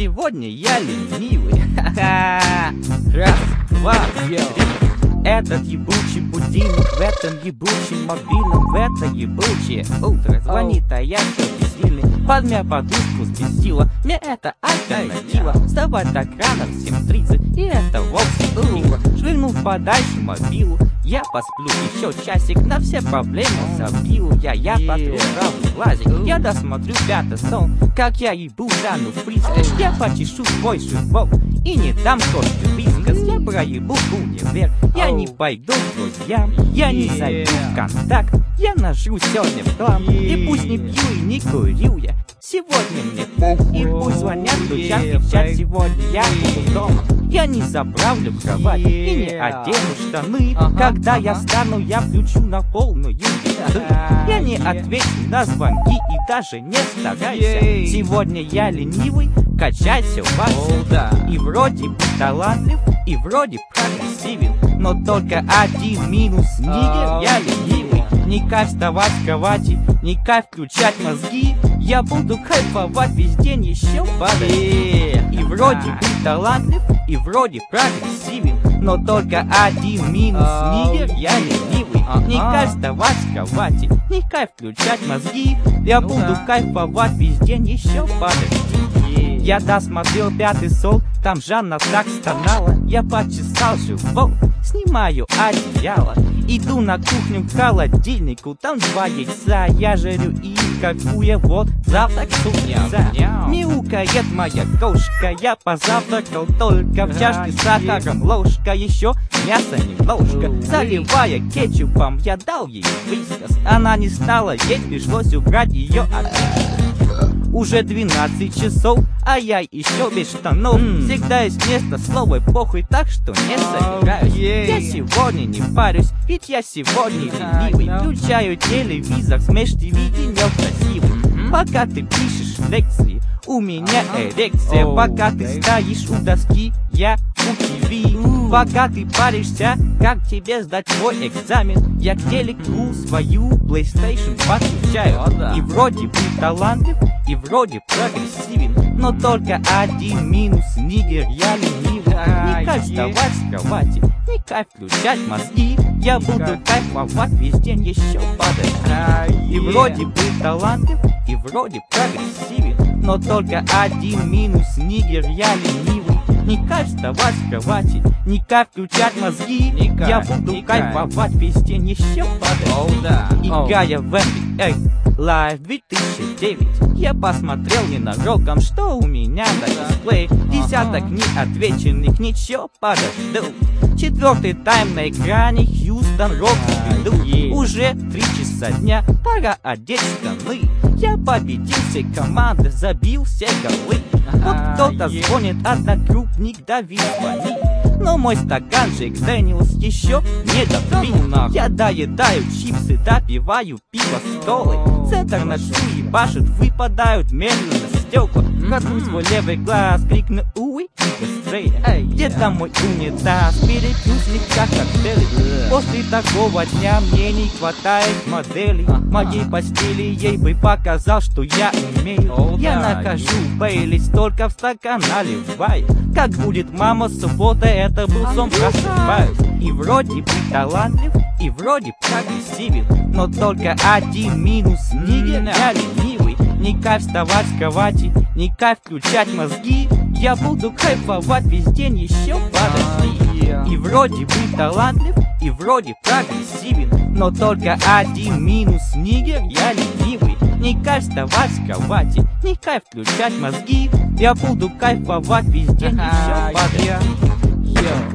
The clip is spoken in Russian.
Сегодня я ленивый. Раз, два, три. Этот ебучий будильник в этом ебучем мобильном, в это ебучее утро звонит, а я все бессильный. Под меня подушку спестила, мне это альтернатива. Вставать так рано в 7:30, и это вовсе криво. Швырнув подальше мобилу, я посплю еще часик, на все проблемы забил. Я потру правый глазик, я досмотрю 5-й сон, как я ебу Жанну Фрискас. Я почешу свой живот и не дам кошке вискас. Я проебу универ, я не пойду к друзьям, я не зайду в контакт, я нажру сегодня в хлам. И пусть не пью и не курю я, сегодня мне пух. И пусть звонят, стучат, кричат, сегодня я буду дома. Я не заправлю кровать и не одену штаны. Когда я встану, я включу на полную гитару. Я не отвечу на звонки и даже не старайся. Сегодня я ленивый, качайся, Вася. И вроде бы талантлив, и вроде прогрессивен, но только один минус: нигер, я ленивый. Не кайф вставать с кровати, не кайф включать мозги. Я буду кайфовать весь день еще подожди. И вроде бы талантлив, и вроде прогрессивен, но только один минус: нигер, я ленивый. Не кайф вставать с кровати, не кайф включать мозги. Я буду кайфовать весь день еще подожди. Я досмотрел 5-й сон, там Жанна так стонала. Я почесал живот, снимаю одеяло, иду на кухню к холодильнику, там 2 яйца. Я жарю и кайфую, вот завтрак с утреца. Мяукает моя кошка, я позавтракал только в чашке с сахаром ложка. Еще мясо немножко, заливая кетчупом, я дал ей вискас. Она не стала есть, пришлось убрать ее от. Уже 12 часов, а я еще без штанов. Всегда есть место, слово похуй, так что не собираюсь. Я сегодня не парюсь, ведь я сегодня ленивый. Включаю телевизор, смеш ТВ, денек красивый. Пока ты пишешь лекции, у меня эрекция. Пока ты стоишь у доски, я у ТВ. Пока ты паришься, как тебе сдать твой экзамен, я к телеку свою PlayStation подключаю. И вроде бы талантлив, и вроде прогрессивен, но только один минус: нигер, я ленивый. Не кайф вставать с кровати, не кайф включать мозги. Я буду кайфовать весь день еще подожди. И вроде бы талантлив, и вроде прогрессивен, но только один минус: нигер, я ленивый. Не кайф вставать с кровати, не кайф включать мозги. Я буду кайфовать весь день еще подожди. Играя в NBA Live 2009, я посмотрел ненароком, что у меня на дисплее. Десяток неотвеченных, ничего, подожду. 4-й тайм на экране, Хьюстон Рокетс ведут. Уже 3 часа дня, пора одеть штаны. Я победил всей команды, забил все голы. Вот кто-то звонит, одногруппник Давид звонит, но мой стакан Джек Дэниелс еще не допил. Я доедаю чипсы, допиваю пиво с колой. Центр ночью ебашит, выпадают медленно стекла. Протру свой левый глаз, крикну уи и быстрее. Где-то мой унитаз, перепью слегка коктейли. После такого дня мне не хватает моделей. Моей постели ей бы показал, что я умею. Я нахожу Бейлис, только в стакан наливаю. Как будет мама суббота, это был сон, просыпаюсь. И вроде бы талантлив, и вроде прогрессивен, но только один минус: нигер, я ленивый. Не кайф вставать с кровати, не кайф включать мозги. Я буду кайфовать весь день еще подожди. И вроде бы талантлив, и вроде прогрессивен, но только один минус: нигер, я ленивый. Не кайф вставать с кровати, не кайф включать мозги. Я буду кайфовать весь день еще подожди.